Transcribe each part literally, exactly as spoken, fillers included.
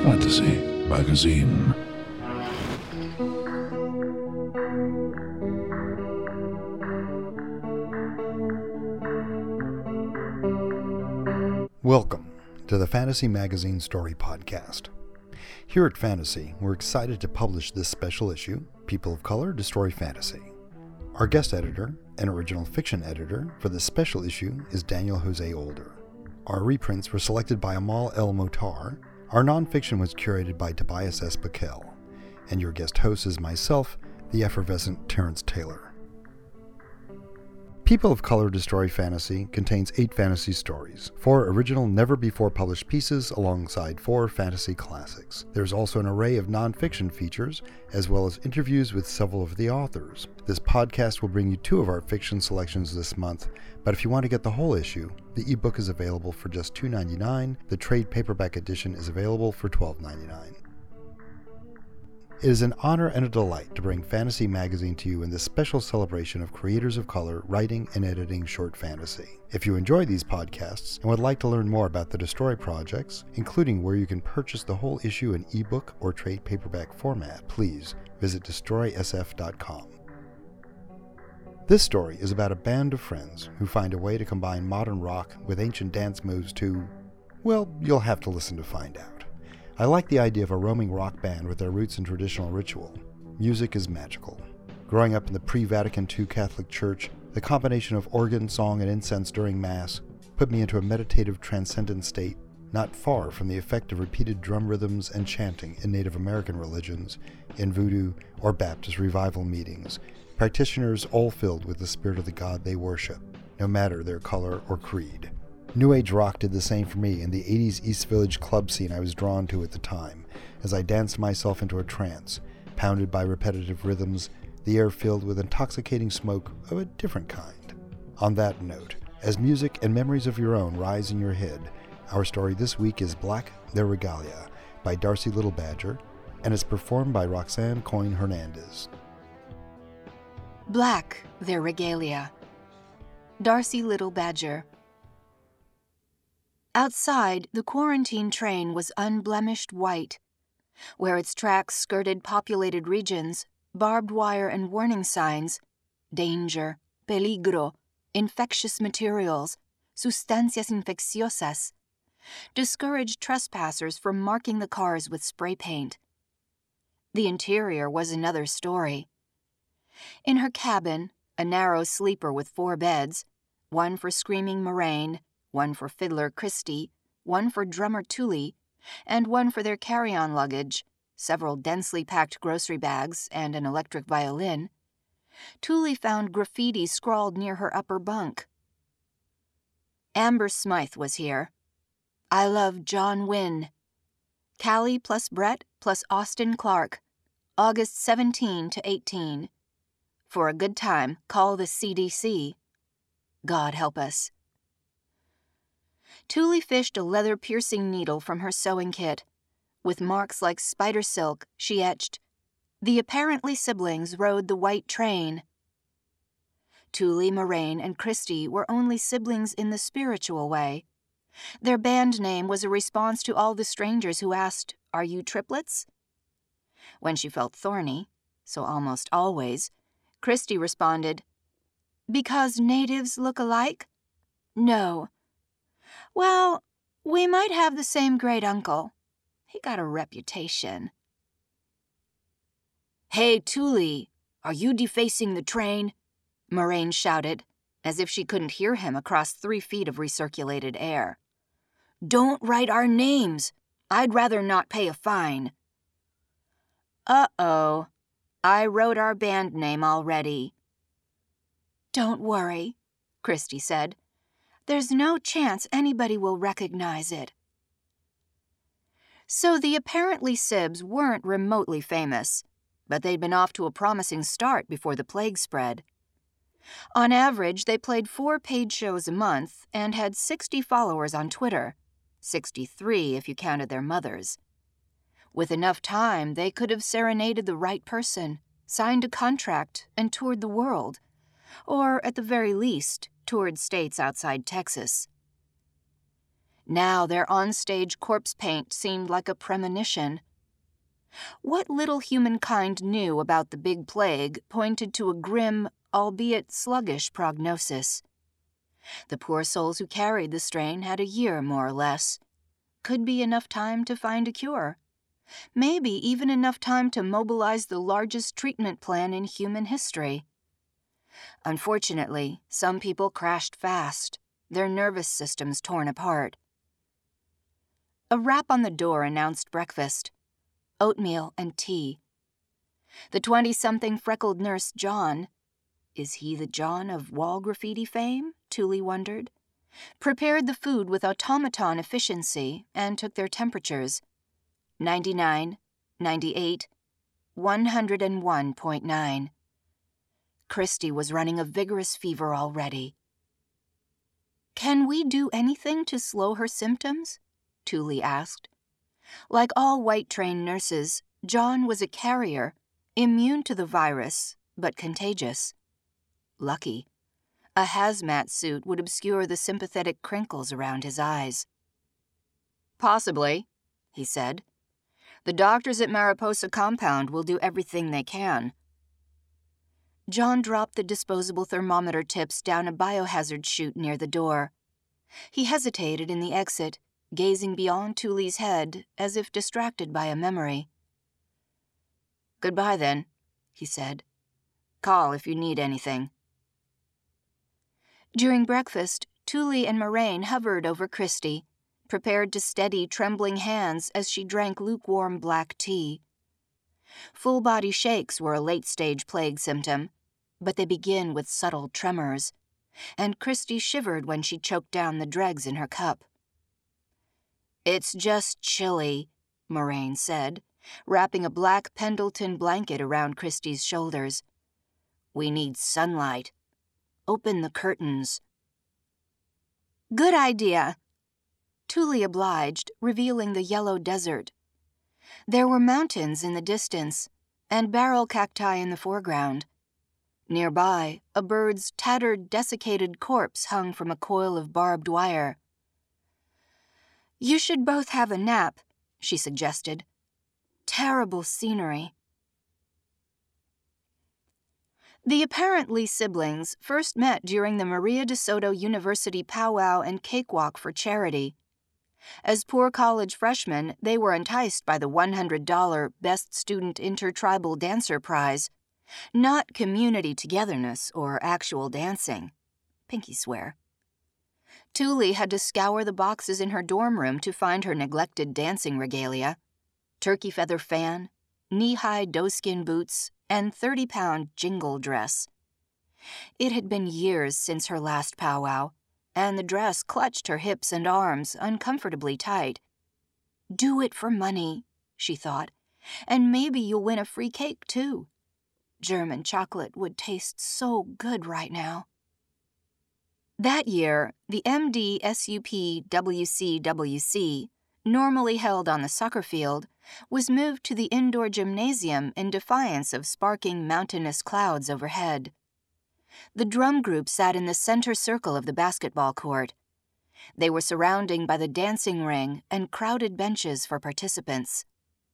Fantasy Magazine. Welcome to the Fantasy Magazine Story Podcast. Here at Fantasy, we're excited to publish this special issue, People of Color Destroy Fantasy. Our guest editor and original fiction editor for this special issue is Daniel Jose Older. Our reprints were selected by Amal El Motar. Our nonfiction was curated by Tobias S. Bakel. And your guest host is myself, the effervescent Terrence Taylor. People of Color Destroy Fantasy contains eight fantasy stories, four original never-before-published pieces alongside four fantasy classics. There's also an array of nonfiction features, as well as interviews with several of the authors. This podcast will bring you two of our fiction selections this month, but if you want to get the whole issue, the ebook is available for just two dollars and ninety-nine cents. The trade paperback edition is available for twelve dollars and ninety-nine cents. It is an honor and a delight to bring Fantasy Magazine to you in this special celebration of creators of color writing and editing short fantasy. If you enjoy these podcasts and would like to learn more about the Destroy projects, including where you can purchase the whole issue in ebook or trade paperback format, please visit destroy s f dot com. This story is about a band of friends who find a way to combine modern rock with ancient dance moves to, well, you'll have to listen to find out. I like the idea of a roaming rock band with their roots in traditional ritual. Music is magical. Growing up in the pre-Vatican two Catholic Church, the combination of organ, song, and incense during Mass put me into a meditative, transcendent state, not far from the effect of repeated drum rhythms and chanting in Native American religions, in voodoo or Baptist revival meetings, practitioners all filled with the spirit of the God they worship, no matter their color or creed. New Age rock did the same for me in the eighties East Village club scene I was drawn to at the time, as I danced myself into a trance, pounded by repetitive rhythms, the air filled with intoxicating smoke of a different kind. On that note, as music and memories of your own rise in your head, our story this week is Black, Their Regalia by Darcy Little Badger, and is performed by Roxanne Coyne Hernandez. Black, Their Regalia. Darcy Little Badger. Outside, the quarantine train was unblemished white. Where its tracks skirted populated regions, barbed wire and warning signs, danger, peligro, infectious materials, sustancias infecciosas, discouraged trespassers from marking the cars with spray paint. The interior was another story. In her cabin, a narrow sleeper with four beds, one for screaming Moraine, one for fiddler Christy, one for drummer Tully, and one for their carry-on luggage, several densely packed grocery bags, and an electric violin, Tully found graffiti scrawled near her upper bunk. Amber Smythe was here. I love John Wynne. Callie plus Brett plus Austin Clark. August seventeenth to eighteenth. For a good time, call the C D C. God help us. Tully fished a leather-piercing needle from her sewing kit. With marks like spider silk, she etched, "The apparently siblings rode the white train." Tully, Moraine, and Christy were only siblings in the spiritual way. Their band name was a response to all the strangers who asked, "Are you triplets?" When she felt thorny, so almost always, Christy responded, "Because natives look alike? No. Well, we might have the same great-uncle. He got a reputation." "Hey, Tully, are you defacing the train?" Moraine shouted, as if she couldn't hear him across three feet of recirculated air. "Don't write our names. I'd rather not pay a fine." "Uh-oh. I wrote our band name already." "Don't worry," Christy said. "There's no chance anybody will recognize it." So the apparently Sibs weren't remotely famous, but they'd been off to a promising start before the plague spread. On average, they played four paid shows a month and had sixty followers on Twitter, sixty-three if you counted their mothers. With enough time, they could have serenaded the right person, signed a contract, and toured the world, or, at the very least, toured states outside Texas. Now their onstage corpse paint seemed like a premonition. What little humankind knew about the Big Plague pointed to a grim, albeit sluggish, prognosis. The poor souls who carried the strain had a year, more or less. Could be enough time to find a cure. Maybe even enough time to mobilize the largest treatment plan in human history. Unfortunately, some people crashed fast, their nervous systems torn apart. A rap on the door announced breakfast. Oatmeal and tea. The twenty-something freckled nurse John, is he the John of wall graffiti fame? Thule wondered, prepared the food with automaton efficiency and took their temperatures. ninety-nine, ninety-eight, one hundred one point nine. Christy was running a vigorous fever already. Can we do anything to slow her symptoms? Thule asked. Like all white-trained nurses, John was a carrier, immune to the virus, but contagious. Lucky. A hazmat suit would obscure the sympathetic crinkles around his eyes. Possibly, he said. The doctors at Mariposa Compound will do everything they can. John dropped the disposable thermometer tips down a biohazard chute near the door. He hesitated in the exit, gazing beyond Thule's head as if distracted by a memory. Goodbye, then, he said. Call if you need anything. During breakfast, Thule and Moraine hovered over Christy, prepared to steady trembling hands as she drank lukewarm black tea. Full-body shakes were a late-stage plague symptom, but they begin with subtle tremors, and Christy shivered when she choked down the dregs in her cup. It's just chilly, Moraine said, wrapping a black Pendleton blanket around Christy's shoulders. We need sunlight. Open the curtains. Good idea. Thule obliged, revealing the yellow desert. There were mountains in the distance, and barrel cacti in the foreground. Nearby, a bird's tattered, desiccated corpse hung from a coil of barbed wire. You should both have a nap, she suggested. Terrible scenery. The apparently siblings first met during the Maria de Soto University powwow and cakewalk for charity. As poor college freshmen, they were enticed by the one hundred dollars Best Student Intertribal Dancer Prize, not community togetherness or actual dancing. Pinky swear. Thule had to scour the boxes in her dorm room to find her neglected dancing regalia. Turkey feather fan, knee-high doeskin boots, and thirty-pound jingle dress. It had been years since her last powwow, and the dress clutched her hips and arms uncomfortably tight. Do it for money, she thought, and maybe you'll win a free cake, too. German chocolate would taste so good right now. That year, the M D S U P W C W C, normally held on the soccer field, was moved to the indoor gymnasium in defiance of sparking mountainous clouds overhead. The drum group sat in the center circle of the basketball court. They were surrounding by the dancing ring and crowded benches for participants.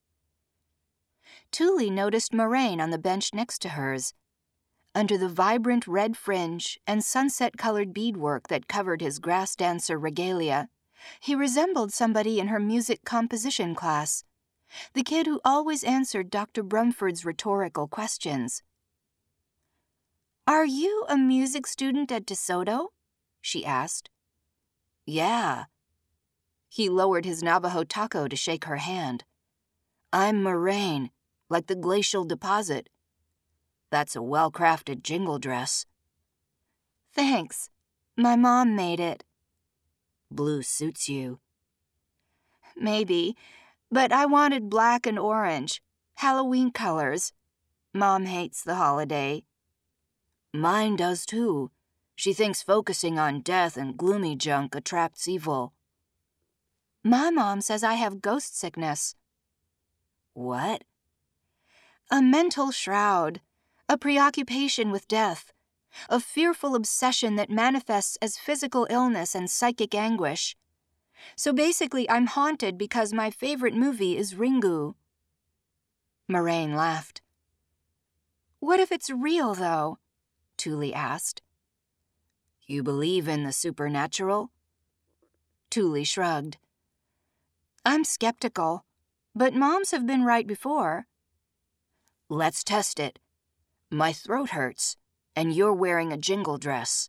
Thule noticed Moraine on the bench next to hers. Under the vibrant red fringe and sunset-colored beadwork that covered his grass dancer regalia, he resembled somebody in her music composition class, the kid who always answered Doctor Brumford's rhetorical questions. Are you a music student at DeSoto? She asked. Yeah. He lowered his Navajo taco to shake her hand. I'm Moraine, like the glacial deposit. That's a well-crafted jingle dress. Thanks. My mom made it. Blue suits you. Maybe, but I wanted black and orange, Halloween colors. Mom hates the holiday. Mine does too. She thinks focusing on death and gloomy junk attracts evil. My mom says I have ghost sickness. What? A mental shroud, a preoccupation with death, a fearful obsession that manifests as physical illness and psychic anguish. So basically, I'm haunted because my favorite movie is Ringu. Moraine laughed. What if it's real, though? Thule asked. You believe in the supernatural? Thule shrugged. I'm skeptical, but moms have been right before. Let's test it. My throat hurts, and you're wearing a jingle dress.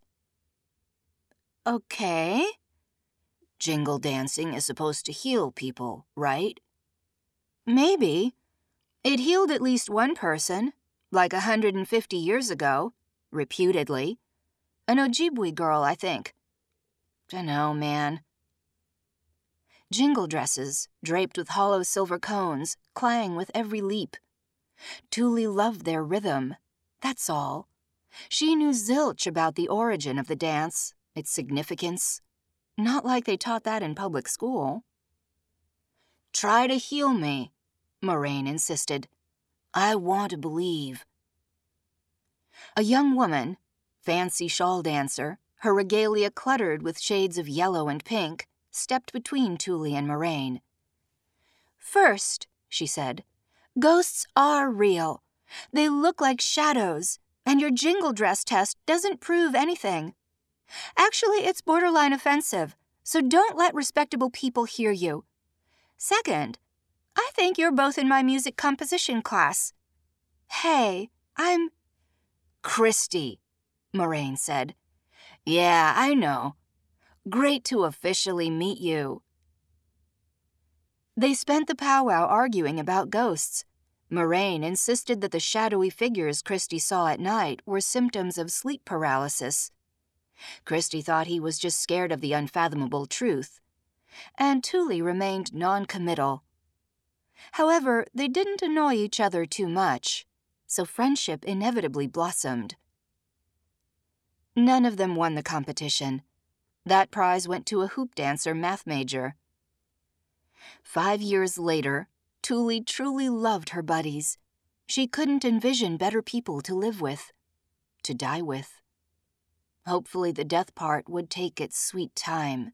Okay. Jingle dancing is supposed to heal people, right? Maybe. It healed at least one person, like a hundred and fifty years ago, reputedly. An Ojibwe girl, I think. Dunno, man. Jingle dresses, draped with hollow silver cones, clang with every leap. Thule loved their rhythm. That's all. She knew zilch about the origin of the dance, its significance. Not like they taught that in public school. Try to heal me, Moraine insisted. I want to believe. A young woman, fancy shawl dancer, her regalia cluttered with shades of yellow and pink, stepped between Thule and Moraine. First, she said, ghosts are real. They look like shadows, and your jingle dress test doesn't prove anything. Actually, it's borderline offensive, so don't let respectable people hear you. Second, I think you're both in my music composition class. Hey, I'm... Christy, Moraine said. Yeah, I know. Great to officially meet you. They spent the powwow arguing about ghosts. Moraine insisted that the shadowy figures Christy saw at night were symptoms of sleep paralysis. Christy thought he was just scared of the unfathomable truth, and Thule remained non-committal. However, they didn't annoy each other too much, so friendship inevitably blossomed. None of them won the competition. That prize went to a hoop dancer math major. Five years later, Thule truly loved her buddies. She couldn't envision better people to live with, to die with. Hopefully the death part would take its sweet time.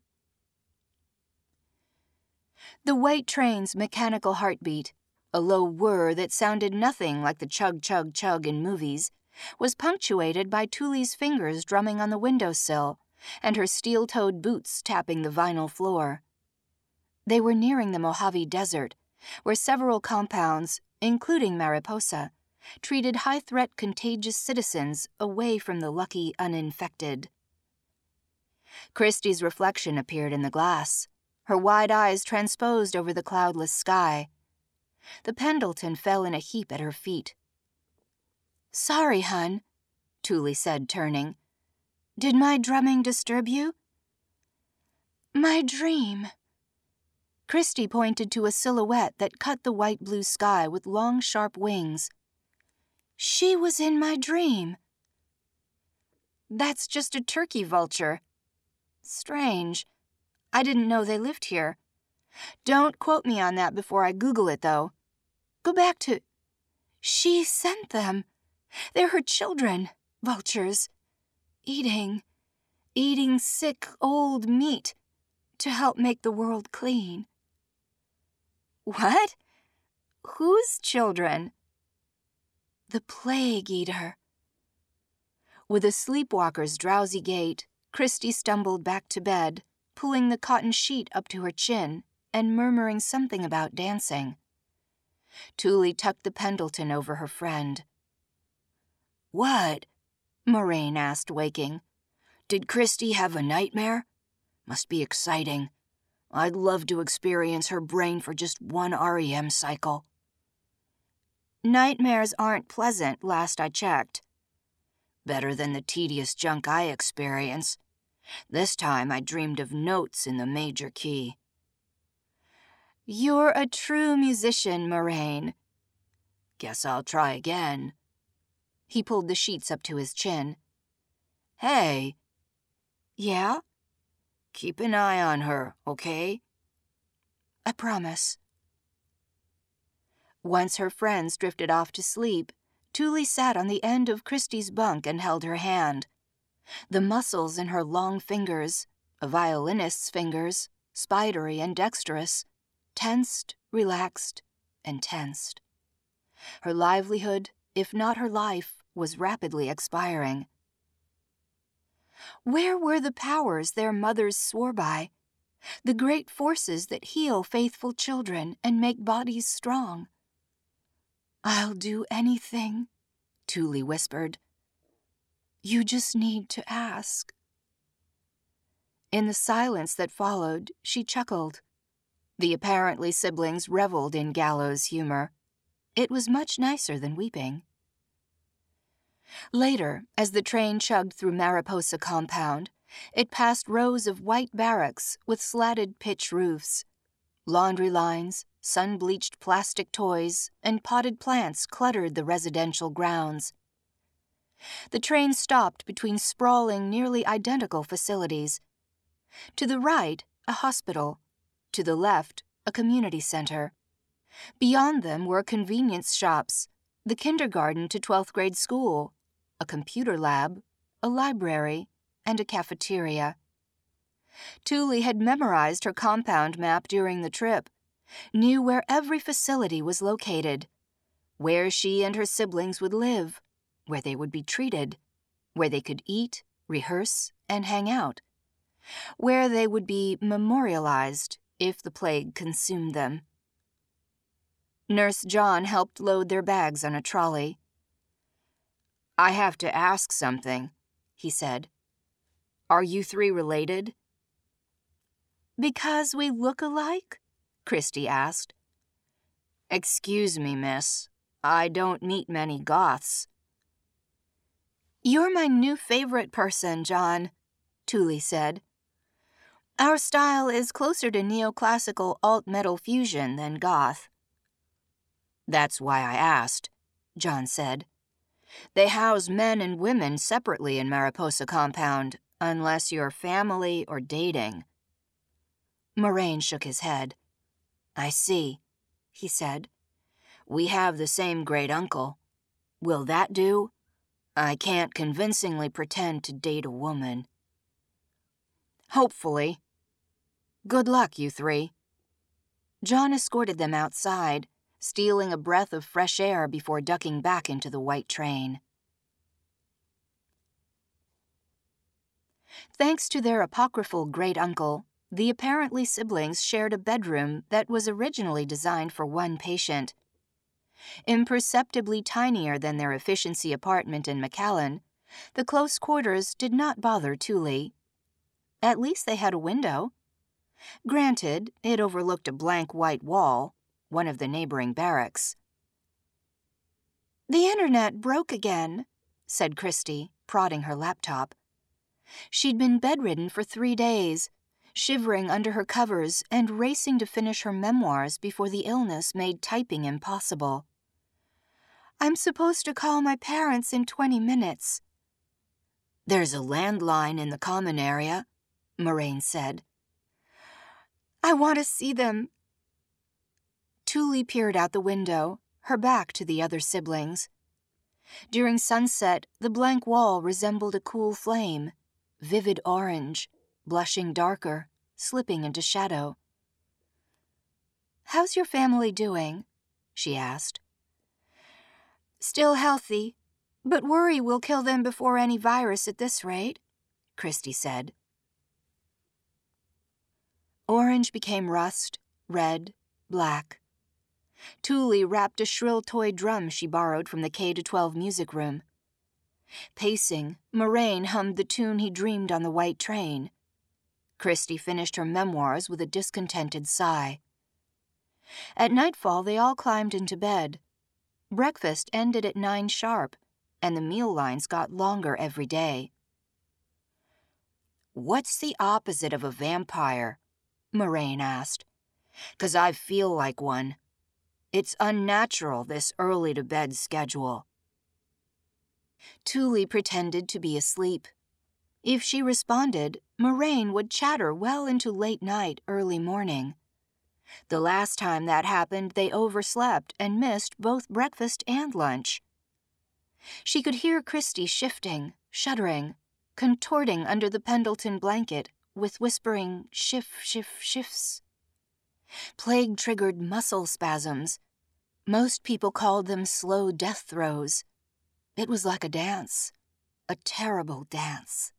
The white train's mechanical heartbeat, a low whir that sounded nothing like the chug-chug-chug in movies, was punctuated by Thule's fingers drumming on the windowsill and her steel-toed boots tapping the vinyl floor. They were nearing the Mojave Desert, where several compounds, including Mariposa, treated high-threat contagious citizens away from the lucky uninfected. Christy's reflection appeared in the glass, her wide eyes transposed over the cloudless sky. The Pendleton fell in a heap at her feet. Sorry, hun, Thule said, turning. Did my drumming disturb you? My dream. Christy pointed to a silhouette that cut the white-blue sky with long, sharp wings. She was in my dream. That's just a turkey vulture. Strange. I didn't know they lived here. Don't quote me on that before I Google it, though. Go back to... She sent them. They're her children, vultures. Eating, eating sick, old meat to help make the world clean. What? Whose children? The Plague Eater. With a sleepwalker's drowsy gait, Christy stumbled back to bed, pulling the cotton sheet up to her chin and murmuring something about dancing. Thule tucked the Pendleton over her friend. What? Moraine asked, waking. Did Christy have a nightmare? Must be exciting. I'd love to experience her brain for just one R E M cycle. Nightmares aren't pleasant, last I checked. Better than the tedious junk I experience. This time I dreamed of notes in the major key. You're a true musician, Moraine. Guess I'll try again. He pulled the sheets up to his chin. Hey. Yeah? Keep an eye on her, okay? I promise. Once her friends drifted off to sleep, Thule sat on the end of Christy's bunk and held her hand. The muscles in her long fingers, a violinist's fingers, spidery and dexterous, tensed, relaxed, and tensed. Her livelihood, if not her life, was rapidly expiring. Where were the powers their mothers swore by, the great forces that heal faithful children and make bodies strong? "I'll do anything," Thule whispered. "You just need to ask." In the silence that followed, she chuckled. The apparently siblings reveled in gallows humor. It was much nicer than weeping. Later, as the train chugged through Mariposa compound, it passed rows of white barracks with slatted pitch roofs. Laundry lines, sun-bleached plastic toys, and potted plants cluttered the residential grounds. The train stopped between sprawling, nearly identical facilities. To the right, a hospital. To the left, a community center. Beyond them were convenience shops, the kindergarten to twelfth grade school, a computer lab, a library, and a cafeteria. Thule had memorized her compound map during the trip, knew where every facility was located, where she and her siblings would live, where they would be treated, where they could eat, rehearse, and hang out, where they would be memorialized if the plague consumed them. Nurse John helped load their bags on a trolley. "I have to ask something," he said. "Are you three related?" "Because we look alike?" Christy asked. "Excuse me, miss. I don't meet many goths." "You're my new favorite person, John," Thule said. "Our style is closer to neoclassical alt-metal fusion than goth." "That's why I asked," John said. "They house men and women separately in Mariposa compound, unless you're family or dating." Moraine shook his head. "I see," he said. "We have the same great-uncle. Will that do? I can't convincingly pretend to date a woman." "Hopefully. Good luck, you three." John escorted them outside, stealing a breath of fresh air before ducking back into the white train. Thanks to their apocryphal great-uncle, the apparently siblings shared a bedroom that was originally designed for one patient. Imperceptibly tinier than their efficiency apartment in McAllen, the close quarters did not bother Thule. At least they had a window. Granted, it overlooked a blank white wall, one of the neighboring barracks. "The internet broke again," said Christy, prodding her laptop. She'd been bedridden for three days, shivering under her covers and racing to finish her memoirs before the illness made typing impossible. "I'm supposed to call my parents in twenty minutes. "There's a landline in the common area," Moraine said. "I want to see them." Thule peered out the window, her back to the other siblings. During sunset, the blank wall resembled a cool flame, vivid orange, blushing darker, slipping into shadow. "How's your family doing?" she asked. "Still healthy, but worry will kill them before any virus at this rate," Christy said. Orange became rust, red, black. Thule rapped a shrill toy drum she borrowed from the K twelve music room. Pacing, Moraine hummed the tune he dreamed on the white train. Christy finished her memoirs with a discontented sigh. At nightfall, they all climbed into bed. Breakfast ended at nine sharp, and the meal lines got longer every day. "What's the opposite of a vampire?" Moraine asked. "'Cause I feel like one. It's unnatural, this early-to-bed schedule." Thule pretended to be asleep. If she responded, Moraine would chatter well into late night, early morning. The last time that happened, they overslept and missed both breakfast and lunch. She could hear Christy shifting, shuddering, contorting under the Pendleton blanket, with whispering shif, shif, shifs. Plague-triggered muscle spasms. Most people called them slow death throes. It was like a dance, a terrible dance.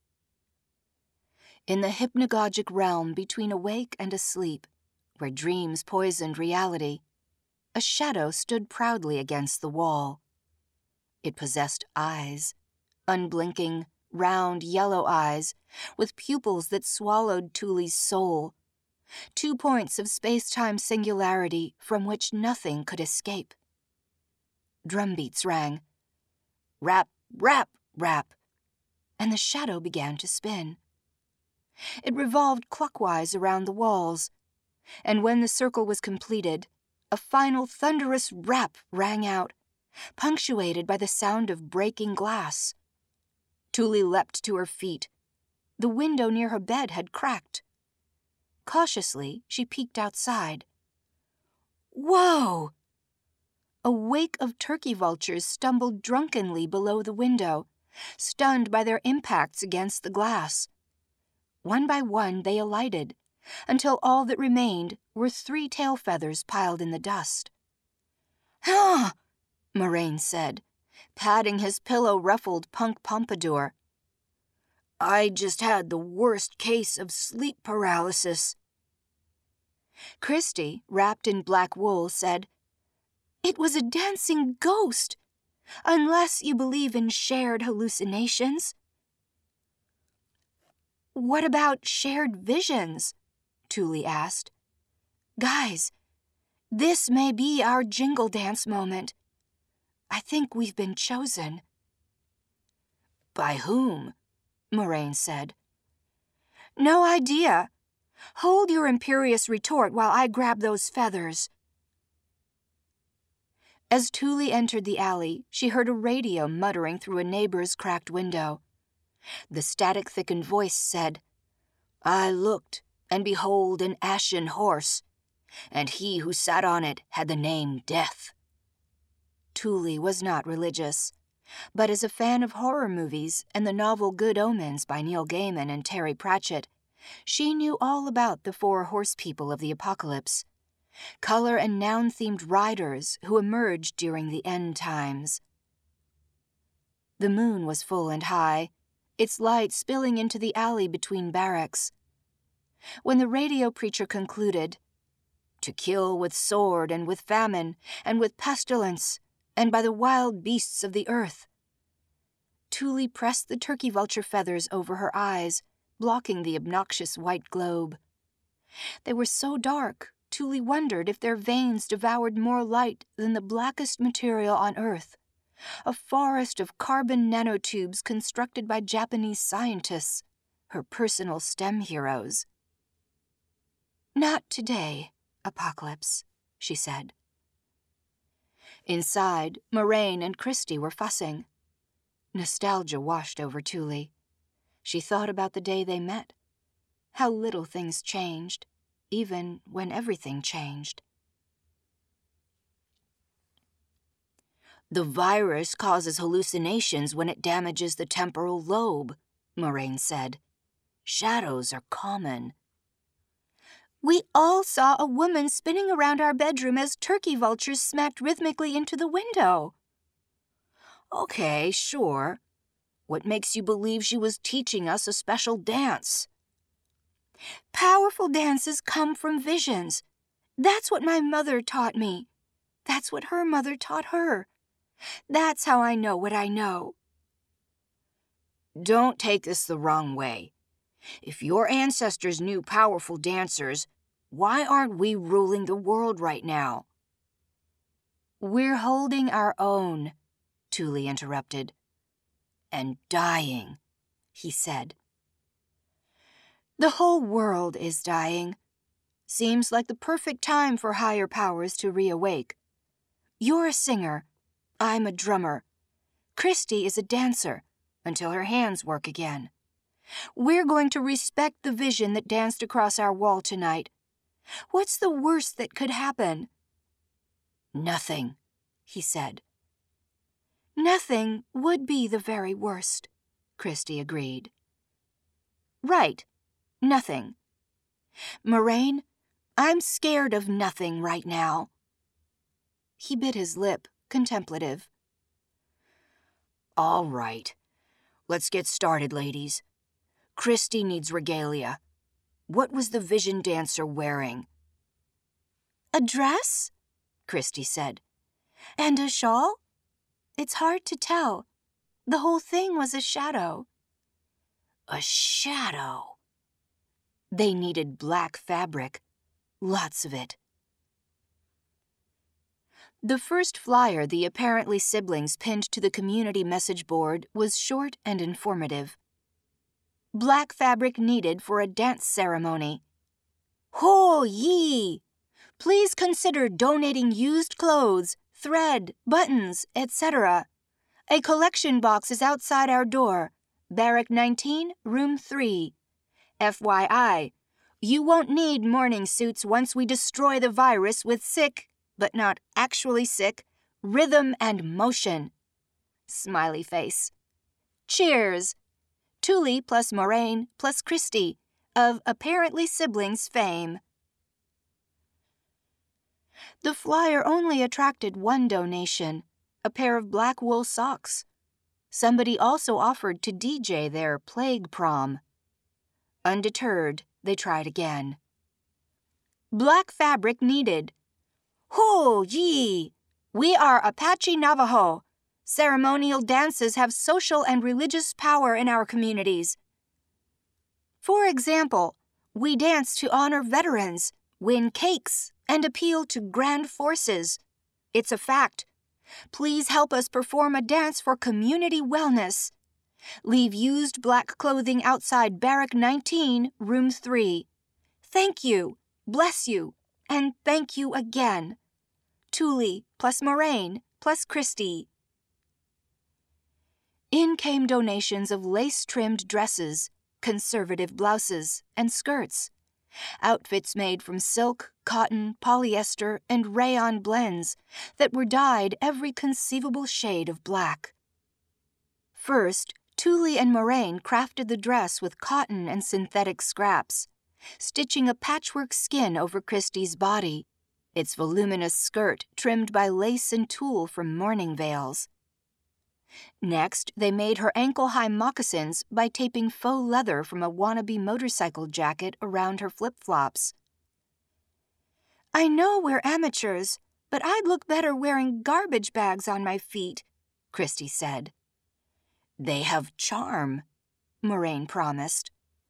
In the hypnagogic realm between awake and asleep, where dreams poisoned reality, a shadow stood proudly against the wall. It possessed eyes, unblinking, round yellow eyes, with pupils that swallowed Thule's soul, two points of space-time singularity from which nothing could escape. Drumbeats rang. Rap, rap, rap, and the shadow began to spin. It revolved clockwise around the walls, and when the circle was completed, a final thunderous rap rang out, punctuated by the sound of breaking glass. Thule leapt to her feet. The window near her bed had cracked. Cautiously, she peeked outside. Whoa! A wake of turkey vultures stumbled drunkenly below the window, stunned by their impacts against the glass. One by one they alighted, until all that remained were three tail feathers piled in the dust. "Huh!" Moraine said, patting his pillow-ruffled punk pompadour. "I just had the worst case of sleep paralysis." Christy, wrapped in black wool, said, "It was a dancing ghost, unless you believe in shared hallucinations." "What about shared visions?" Thule asked. "Guys, this may be our jingle dance moment. I think we've been chosen." "By whom?" Moraine said. "No idea. Hold your imperious retort while I grab those feathers." As Thule entered the alley, she heard a radio muttering through a neighbor's cracked window. The static-thickened voice said, "I looked, and behold an ashen horse, and he who sat on it had the name Death." Thule was not religious, but as a fan of horror movies and the novel Good Omens by Neil Gaiman and Terry Pratchett, she knew all about the four horse people of the apocalypse, color and noun-themed riders who emerged during the end times. The moon was full and high, its light spilling into the alley between barracks. When the radio preacher concluded, "To kill with sword and with famine and with pestilence and by the wild beasts of the earth," Thule pressed the turkey vulture feathers over her eyes, blocking the obnoxious white globe. They were so dark, Thule wondered if their veins devoured more light than the blackest material on Earth, a forest of carbon nanotubes constructed by Japanese scientists, her personal STEM heroes. "Not today, Apocalypse," she said. Inside, Moraine and Christy were fussing. Nostalgia washed over Thule. She thought about the day they met, how little things changed, even when everything changed. "The virus causes hallucinations when it damages the temporal lobe," Moraine said. "Shadows are common." "We all saw a woman spinning around our bedroom as turkey vultures smacked rhythmically into the window." "Okay, sure. What makes you believe she was teaching us a special dance?" "Powerful dances come from visions. That's what my mother taught me. That's what her mother taught her. That's how I know what I know." "Don't take this the wrong way. If your ancestors knew powerful dancers, why aren't we ruling the world right now?" "We're holding our own," Thule interrupted. "And dying," he said. "The whole world is dying. Seems like the perfect time for higher powers to reawake. You're a singer. I'm a drummer. Christy is a dancer, until her hands work again. We're going to respect the vision that danced across our wall tonight. What's the worst that could happen?" "Nothing," he said. "Nothing would be the very worst," Christy agreed. "Right. Nothing. Moraine, I'm scared of nothing right now. He bit his lip, contemplative. All right. Let's get started, ladies. Christy needs regalia. What was the vision dancer wearing? A dress? Christy said. And a shawl? It's hard to tell. The whole thing was a shadow. A shadow. They needed black fabric. Lots of it. The first flyer the apparently siblings pinned to the community message board was short and informative. Black fabric needed for a dance ceremony. Ho ye! Please consider donating used clothes, thread, buttons, et cetera. A collection box is outside our door. Barrack nineteen, room three. F Y I, you won't need morning suits once we destroy the virus with sick, but not actually sick, rhythm and motion. Smiley face. Cheers! Thule plus Moraine plus Christy, of apparently siblings fame. The flyer only attracted one donation, a pair of black wool socks. Somebody also offered to D J their plague prom. Undeterred, they tried again. Black fabric needed. Ho ye! We are Apache Navajo. Ceremonial dances have social and religious power in our communities. For example, we dance to honor veterans, win cakes, and appeal to grand forces. It's a fact. Please help us perform a dance for community wellness. Leave used black clothing outside Barrack nineteen, room three. Thank you, bless you, and thank you again. Thule plus Moraine plus Christy. In came donations of lace-trimmed dresses, conservative blouses, and skirts. Outfits made from silk, cotton, polyester, and rayon blends that were dyed every conceivable shade of black. First, Thule and Moraine crafted the dress with cotton and synthetic scraps, stitching a patchwork skin over Christy's body, its voluminous skirt trimmed by lace and tulle from mourning veils. Next, they made her ankle-high moccasins by taping faux leather from a wannabe motorcycle jacket around her flip-flops. I know we're amateurs, but I'd look better wearing garbage bags on my feet, Christy said. They have charm, Moraine promised.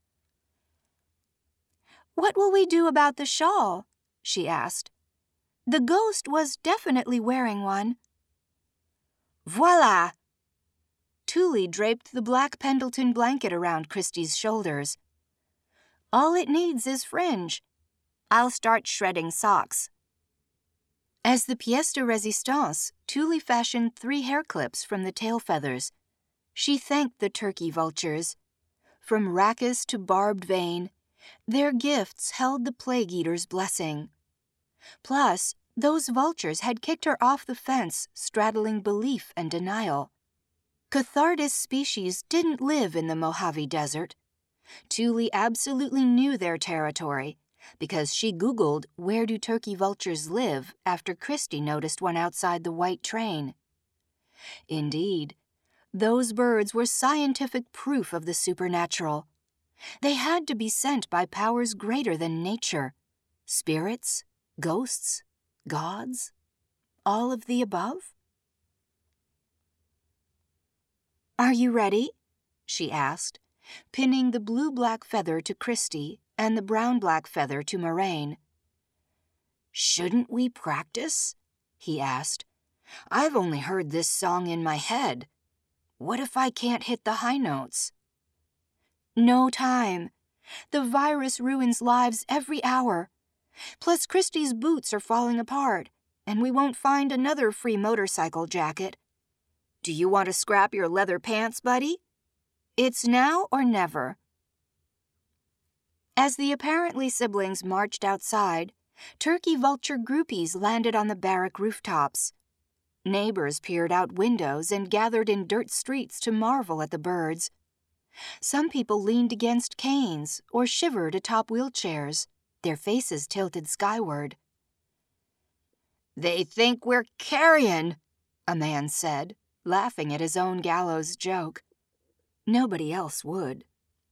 What will we do about the shawl? She asked. The ghost was definitely wearing one. Voila! Thule draped the black Pendleton blanket around Christy's shoulders. All it needs is fringe. I'll start shredding socks. As the pièce de résistance, Thule fashioned three hair clips from the tail feathers. She thanked the turkey vultures. From rachis to barbed vein, their gifts held the plague eater's blessing. Plus, those vultures had kicked her off the fence, straddling belief and denial. Cathartis species didn't live in the Mojave Desert. Thule absolutely knew their territory, because she Googled where do turkey vultures live after Christy noticed one outside the white train. Indeed, those birds were scientific proof of the supernatural. They had to be sent by powers greater than nature. Spirits, ghosts, gods, all of the above? Are you ready? She asked, pinning the blue-black feather to Christy and the brown-black feather to Moraine. Shouldn't we practice? He asked. I've only heard this song in my head. What if I can't hit the high notes? No time. The virus ruins lives every hour. Plus Christy's boots are falling apart, and we won't find another free motorcycle jacket. Do you want to scrap your leather pants, buddy? It's now or never. As the apparently siblings marched outside, turkey vulture groupies landed on the barrack rooftops. Neighbors peered out windows and gathered in dirt streets to marvel at the birds. Some people leaned against canes or shivered atop wheelchairs, their faces tilted skyward. "They think we're carrion," a man said, laughing at his own gallows joke. Nobody else would.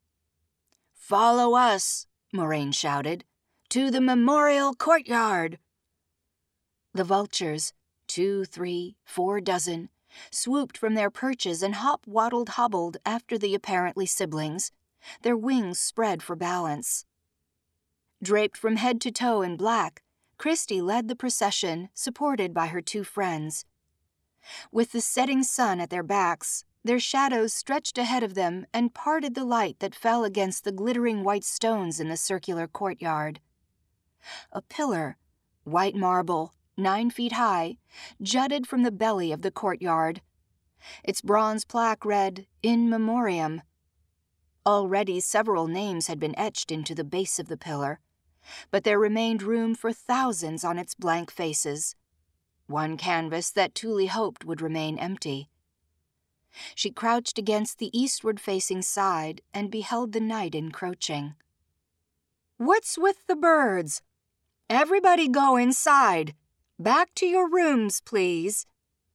"Follow us," Moraine shouted, "to the memorial courtyard." The vultures, two, three, four dozen, swooped from their perches and hop-waddled-hobbled after the apparently siblings, their wings spread for balance. Draped from head to toe in black, Christy led the procession, supported by her two friends. With the setting sun at their backs, their shadows stretched ahead of them and parted the light that fell against the glittering white stones in the circular courtyard. A pillar, white marble, nine feet high, jutted from the belly of the courtyard. Its bronze plaque read, "In Memoriam." Already several names had been etched into the base of the pillar, but there remained room for thousands on its blank faces, one canvas that Thule hoped would remain empty. She crouched against the eastward-facing side and beheld the night encroaching. "What's with the birds? Everybody go inside. Back to your rooms, please."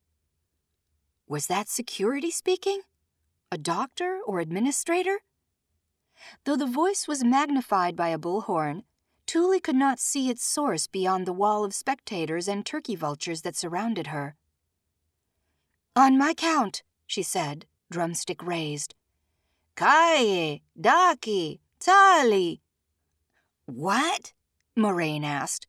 Was that security speaking? A doctor or administrator? Though the voice was magnified by a bullhorn, Thule could not see its source beyond the wall of spectators and turkey vultures that surrounded her. "On my count," she said, drumstick raised. "Kaye, Daki, Tali." "What?" Moraine asked.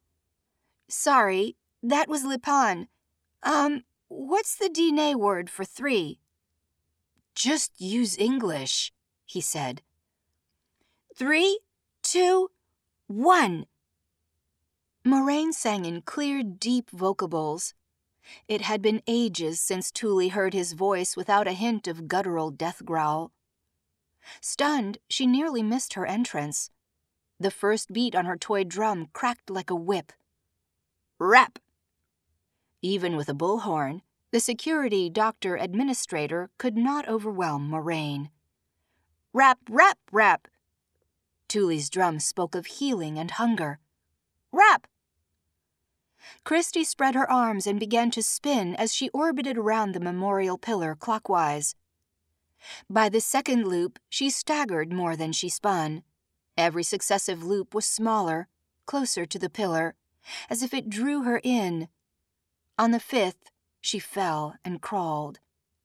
"Sorry, that was Lipan. Um, what's the Diné word for three?" "Just use English," he said. "Three, two, one." Moraine sang in clear, deep vocables. It had been ages since Thule heard his voice without a hint of guttural death growl. Stunned, she nearly missed her entrance. The first beat on her toy drum cracked like a whip. Rap! Even with a bullhorn, the security doctor administrator could not overwhelm Moraine. Rap, rap, rap! Thule's drum spoke of healing and hunger. Rap! Christy spread her arms and began to spin as she orbited around the memorial pillar clockwise. By the second loop, she staggered more than she spun. Every successive loop was smaller, closer to the pillar, as if it drew her in. On the fifth, she fell and crawled.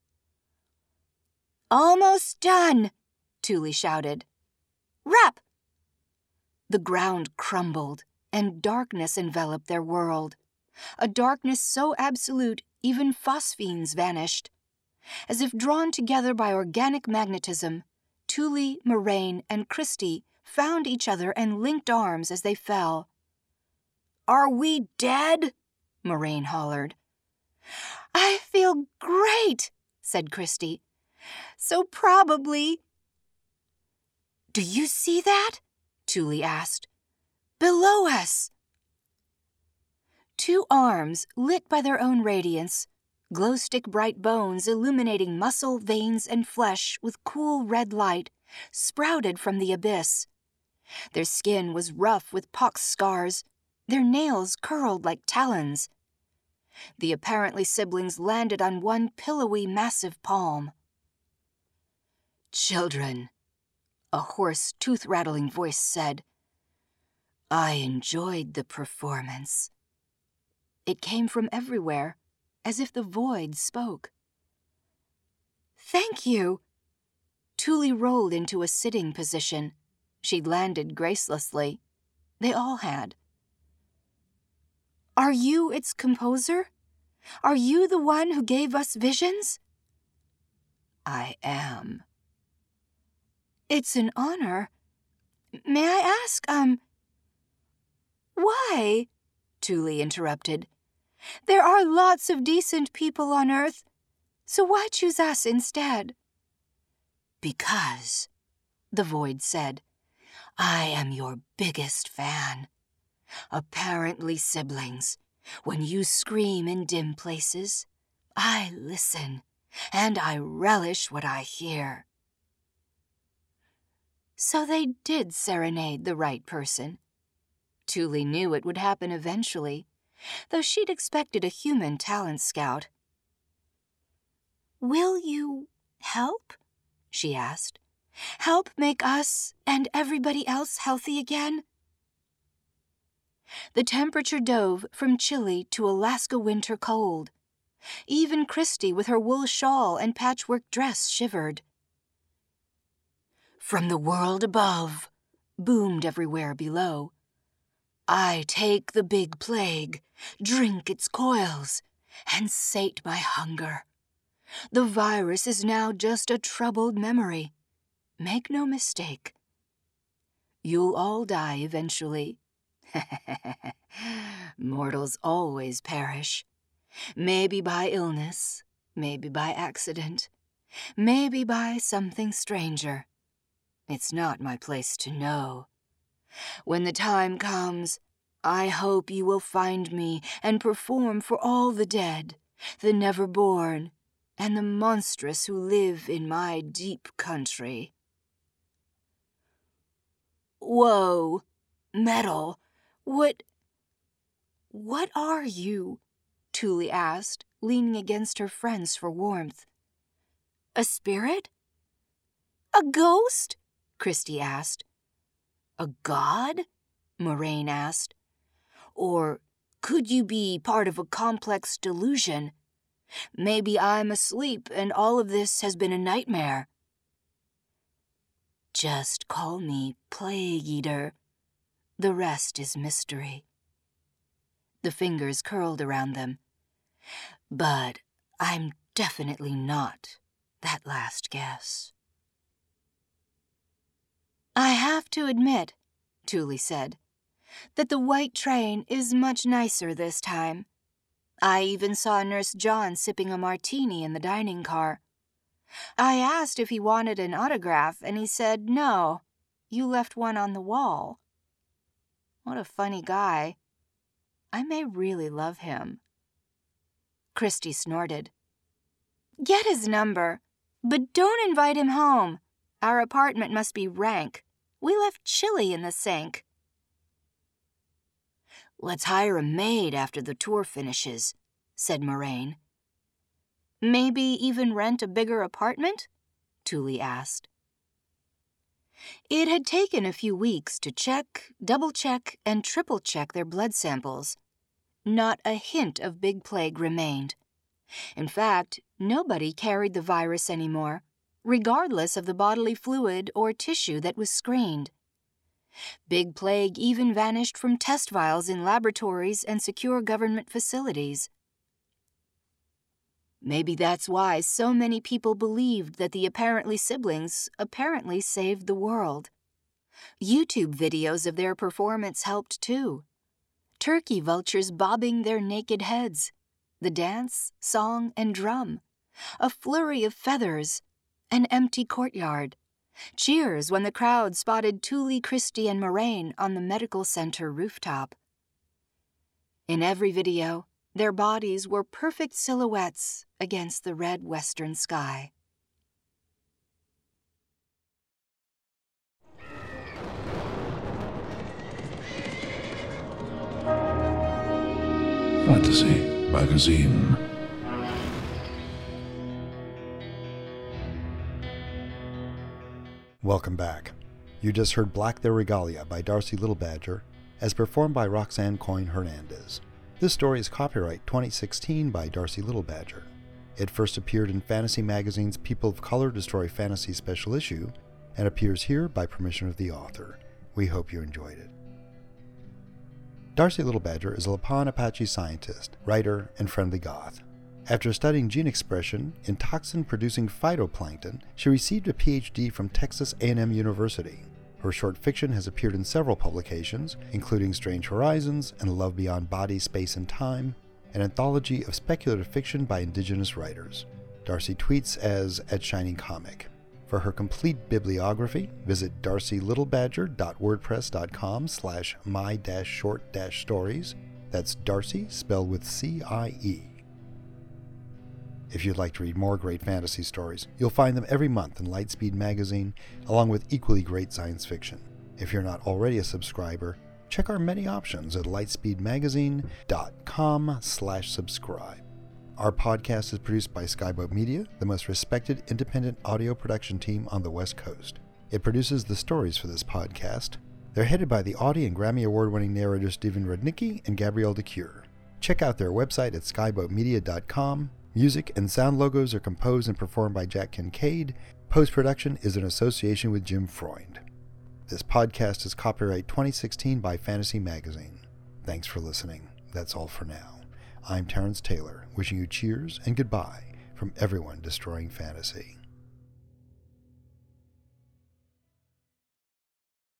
"Almost done," Thule shouted. Rap! The ground crumbled, and darkness enveloped their world, a darkness so absolute even phosphenes vanished. As if drawn together by organic magnetism, Thule, Moraine, and Christy found each other and linked arms as they fell. "Are we dead?" Moraine hollered. "I feel great," said Christy. "So probably—" "Do you see that?" Thule asked. "Below us!" Two arms, lit by their own radiance, glow-stick-bright bones illuminating muscle, veins, and flesh with cool red light, sprouted from the abyss. Their skin was rough with pox scars, their nails curled like talons. The apparently siblings landed on one pillowy, massive palm. "Children," a hoarse, tooth-rattling voice said. "I enjoyed the performance." It came from everywhere, as if the void spoke. "Thank you." Thule rolled into a sitting position. She'd landed gracelessly. They all had. "Are you its composer? Are you the one who gave us visions?" "I am." "It's an honor. May I ask, um... why?" Thule interrupted. "There are lots of decent people on Earth, so why choose us instead?" "Because," the void said, "I am your biggest fan. Apparently siblings, when you scream in dim places, I listen, and I relish what I hear." So they did serenade the right person. Tuli knew it would happen eventually, though she'd expected a human talent scout. "Will you help?" she asked. "Help make us and everybody else healthy again?" The temperature dove from chilly to Alaska winter cold. Even Christy with her wool shawl and patchwork dress shivered. "From the world above," boomed everywhere below. "I take the big plague, drink its coils, and sate my hunger. The virus is now just a troubled memory. Make no mistake. You'll all die eventually. Mortals always perish. Maybe by illness, maybe by accident, maybe by something stranger. It's not my place to know. When the time comes, I hope you will find me and perform for all the dead, the never-born, and the monstrous who live in my deep country." "Whoa, Metal, what... what are you?" Tuli asked, leaning against her friends for warmth. "A spirit?" "A ghost?" Christy asked. "A god?" Moraine asked. "Or could you be part of a complex delusion? Maybe I'm asleep and all of this has been a nightmare." "Just call me Plague Eater. The rest is mystery." The fingers curled around them. "But I'm definitely not that last guess." "I have to admit," Tuli said, "that the white train is much nicer this time. I even saw Nurse John sipping a martini in the dining car. I asked if he wanted an autograph, and he said, 'No, you left one on the wall.' What a funny guy. I may really love him." Christy snorted. "Get his number, but don't invite him home. Our apartment must be rank. We left chili in the sink." "Let's hire a maid after the tour finishes," said Moraine. "Maybe even rent a bigger apartment?" Tuli asked. It had taken a few weeks to check, double-check, and triple-check their blood samples. Not a hint of Big Plague remained. In fact, nobody carried the virus anymore, regardless of the bodily fluid or tissue that was screened. Big Plague even vanished from test vials in laboratories and secure government facilities. Maybe that's why so many people believed that the apparently siblings apparently saved the world. YouTube videos of their performance helped too. Turkey vultures bobbing their naked heads, the dance, song, and drum, a flurry of feathers, an empty courtyard, cheers when the crowd spotted Tuli, Christy, and Moraine on the medical center rooftop. In every video, their bodies were perfect silhouettes against the red western sky. Fantasy Magazine. Welcome back. You just heard Black Their Regalia by Darcy Little Badger, as performed by Roxanne Coyne Hernandez. This story is copyright twenty sixteen by Darcy Little Badger. It first appeared in Fantasy Magazine's People of Color Destroy Fantasy special issue, and appears here by permission of the author. We hope you enjoyed it. Darcy Little Badger is a Lipan Apache scientist, writer, and friendly goth. After studying gene expression in toxin-producing phytoplankton, she received a P H D from Texas A and M University. Her short fiction has appeared in several publications, including Strange Horizons and Love Beyond Body, Space, and Time, an anthology of speculative fiction by indigenous writers. Darcy tweets as at Shining Comic. For her complete bibliography, visit darcy little badger dot wordpress dot com slash my dash short dash stories. That's Darcy, spelled with C I E. If you'd like to read more great fantasy stories, you'll find them every month in Lightspeed magazine, along with equally great science fiction. If you're not already a subscriber, check our many options at lightspeedmagazine.com slash subscribe. Our podcast is produced by Skyboat Media, the most respected independent audio production team on the West Coast. It produces the stories for this podcast. They're headed by the Audie and Grammy Award-winning narrators Steven Rudnicki and Gabrielle DeCure. Check out their website at skyboat media dot com. Music and sound logos are composed and performed by Jack Kincaid. Post-production is in association with Jim Freund. This podcast is copyright twenty sixteen by Fantasy Magazine. Thanks for listening. That's all for now. I'm Terrence Taylor, wishing you cheers and goodbye from everyone destroying fantasy.